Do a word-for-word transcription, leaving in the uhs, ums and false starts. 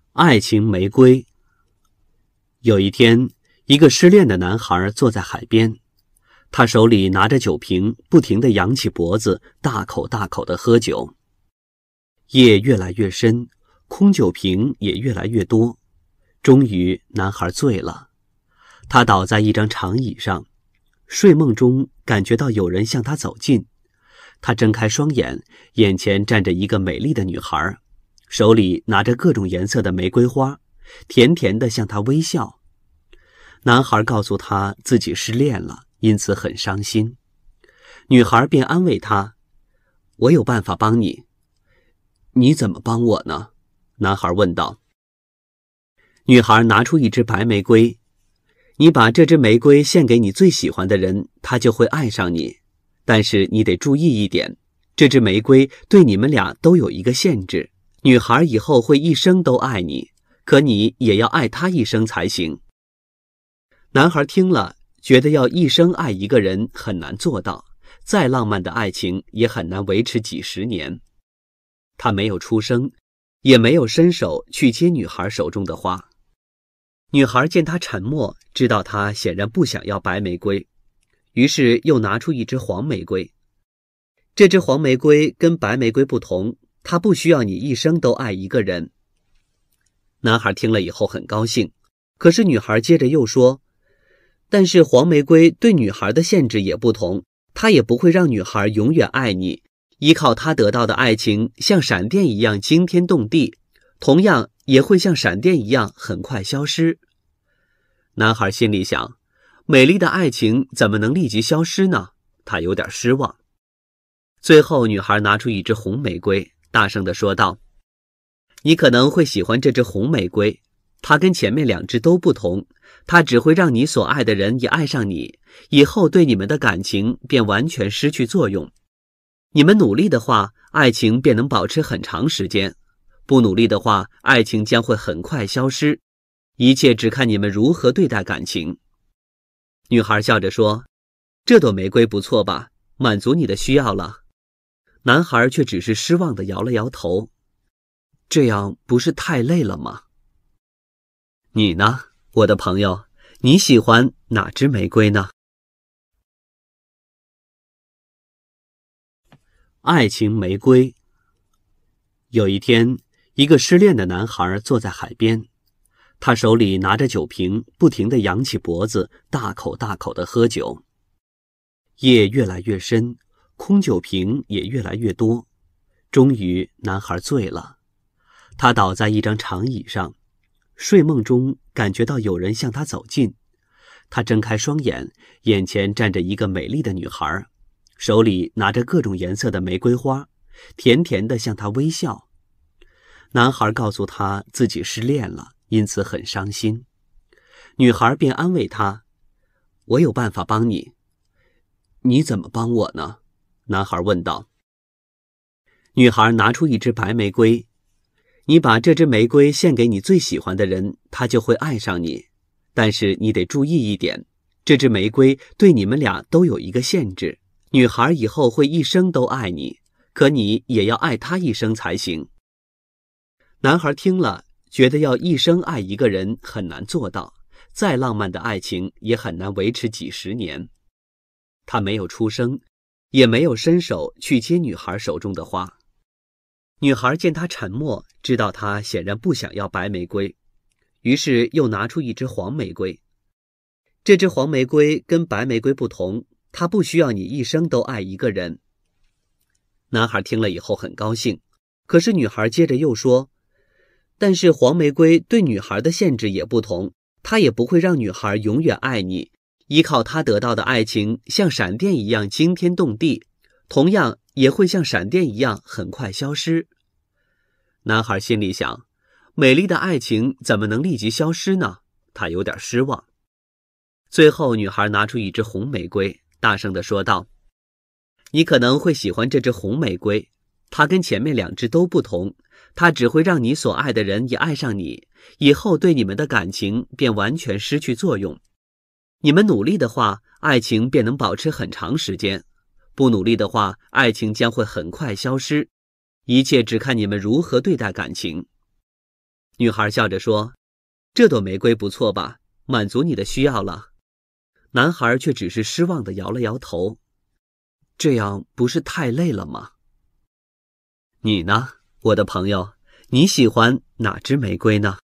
爱情玫瑰。有一天，一个失恋的男孩坐在海边，他手里拿着酒瓶，不停地扬起脖子，大口大口地喝酒。夜越来越深，空酒瓶也越来越多。终于，男孩醉了，他倒在一张长椅上，睡梦中感觉到有人向他走近。他睁开双眼，眼前站着一个美丽的女孩，手里拿着各种颜色的玫瑰花，甜甜地向他微笑。男孩告诉他自己失恋了，因此很伤心。女孩便安慰他：“我有办法帮你。”“你怎么帮我呢？”男孩问道。女孩拿出一支白玫瑰：“你把这支玫瑰献给你最喜欢的人，他就会爱上你。但是你得注意一点，这支玫瑰对你们俩都有一个限制。女孩以后会一生都爱你，可你也要爱她一生才行。”男孩听了，觉得要一生爱一个人很难做到，再浪漫的爱情也很难维持几十年。他没有出声，也没有伸手去接女孩手中的花。女孩见他沉默，知道他显然不想要白玫瑰，于是又拿出一支黄玫瑰。这支黄玫瑰跟白玫瑰不同，它不需要你一生都爱一个人。男孩听了以后很高兴，可是女孩接着又说：“但是黄玫瑰对女孩的限制也不同，它也不会让女孩永远爱你，依靠她得到的爱情像闪电一样惊天动地，同样也会像闪电一样很快消失。”男孩心里想，美丽的爱情怎么能立即消失呢？他有点失望。最后，女孩拿出一支红玫瑰，大声地说道：“你可能会喜欢这支红玫瑰，它跟前面两支都不同，它只会让你所爱的人也爱上你，以后对你们的感情便完全失去作用。你们努力的话，爱情便能保持很长时间；不努力的话，爱情将会很快消失。一切只看你们如何对待感情。”女孩笑着说：“这朵玫瑰不错吧，满足你的需要了。”男孩却只是失望地摇了摇头：“这样不是太累了吗？”你呢，我的朋友，你喜欢哪支玫瑰呢？爱情玫瑰。有一天，一个失恋的男孩坐在海边，他手里拿着酒瓶，不停地扬起脖子，大口大口地喝酒。夜越来越深，空酒瓶也越来越多。终于，男孩醉了，他倒在一张长椅上，睡梦中感觉到有人向他走近。他睁开双眼，眼前站着一个美丽的女孩，手里拿着各种颜色的玫瑰花，甜甜地向他微笑。男孩告诉他自己失恋了，因此很伤心。女孩便安慰他：“我有办法帮你。”“你怎么帮我呢？”男孩问道。女孩拿出一支白玫瑰：“你把这支玫瑰献给你最喜欢的人，他就会爱上你。但是你得注意一点，这支玫瑰对你们俩都有一个限制。女孩以后会一生都爱你，可你也要爱她一生才行。”男孩听了，觉得要一生爱一个人很难做到，再浪漫的爱情也很难维持几十年。他没有出声，也没有伸手去接女孩手中的花。女孩见他沉默，知道他显然不想要白玫瑰，于是又拿出一支黄玫瑰。这支黄玫瑰跟白玫瑰不同，它不需要你一生都爱一个人。男孩听了以后很高兴，可是女孩接着又说：“但是黄玫瑰对女孩的限制也不同，它也不会让女孩永远爱你，依靠她得到的爱情像闪电一样惊天动地，同样也会像闪电一样很快消失。”男孩心里想，美丽的爱情怎么能立即消失呢？他有点失望。最后，女孩拿出一支红玫瑰，大声地说道：“你可能会喜欢这支红玫瑰，它跟前面两支都不同，它只会让你所爱的人也爱上你，以后对你们的感情便完全失去作用。你们努力的话，爱情便能保持很长时间；不努力的话，爱情将会很快消失。一切只看你们如何对待感情。” 女孩笑着说：“这朵玫瑰不错吧，满足你的需要了。”男孩却只是失望地摇了摇头。这样不是太累了吗？你呢，我的朋友，你喜欢哪支玫瑰呢？